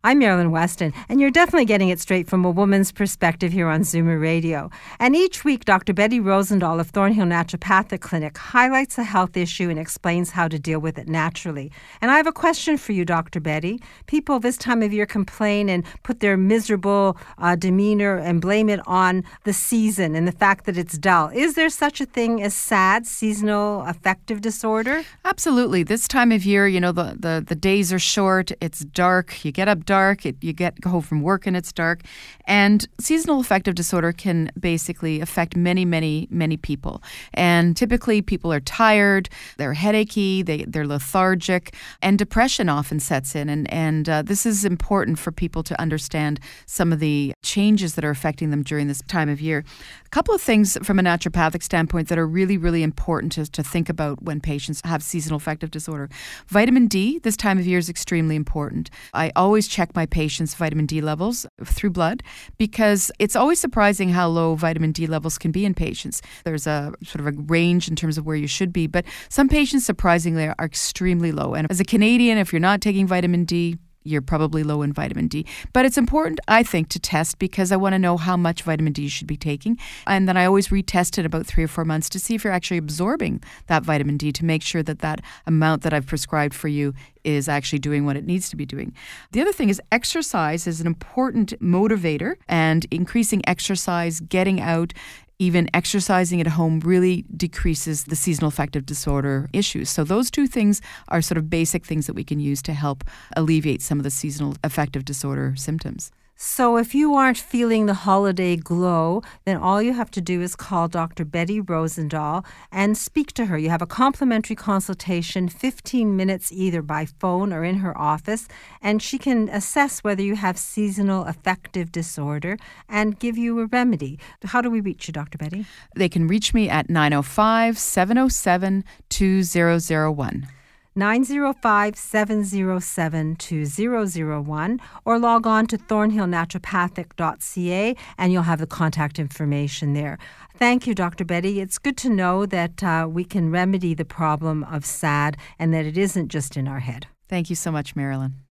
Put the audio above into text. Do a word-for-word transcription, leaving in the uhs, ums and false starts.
I'm Marilyn Weston, and you're definitely getting it straight from a woman's perspective here on Zoomer Radio. And each week, Doctor Betty Rosendahl of Thornhill Naturopathic Clinic highlights a health issue and explains how to deal with it naturally. And I have a question for you, Doctor Betty. People this time of year complain and put their miserable uh, demeanor and blame it on the season and the fact that it's dull. Is there such a thing as S A D, seasonal affective disorder? Absolutely. This time of year, you know, the, the, the days are short, it's dark, you get up dark, it, you get go home from work and it's dark. And seasonal affective disorder can basically affect many, many, many people. And typically people are tired, they're headachy, they, they're lethargic, and depression often sets in. And, and uh, this is important for people to understand some of the changes that are affecting them during this time of year. A couple of things from a naturopathic standpoint that are really, really important to, to think about when patients have seasonal affective disorder. Vitamin D this time of year is extremely important. I always check my patients' vitamin D levels through blood because it's always surprising how low vitamin D levels can be in patients. There's a sort of a range in terms of where you should be, but some patients surprisingly are extremely low. And as a Canadian, if you're not taking vitamin D, you're probably low in vitamin D. But it's important, I think, to test because I want to know how much vitamin D you should be taking. And then I always retest it about three or four months to see if you're actually absorbing that vitamin D to make sure that that amount that I've prescribed for you is actually doing what it needs to be doing. The other thing is exercise is an important motivator, and increasing exercise, getting out, even exercising at home really decreases the seasonal affective disorder issues. So those two things are sort of basic things that we can use to help alleviate some of the seasonal affective disorder symptoms. So if you aren't feeling the holiday glow, then all you have to do is call Doctor Betty Rosendahl and speak to her. You have a complimentary consultation, fifteen minutes either by phone or in her office, and she can assess whether you have seasonal affective disorder and give you a remedy. How do we reach you, Doctor Betty? They can reach me at nine oh five, seven oh seven, two oh oh one. nine oh five, seven oh seven, two oh oh one or log on to thornhill naturopathic dot c a and you'll have the contact information there. Thank you, Doctor Betty. It's good to know that uh, we can remedy the problem of S A D and that it isn't just in our head. Thank you so much, Marilyn.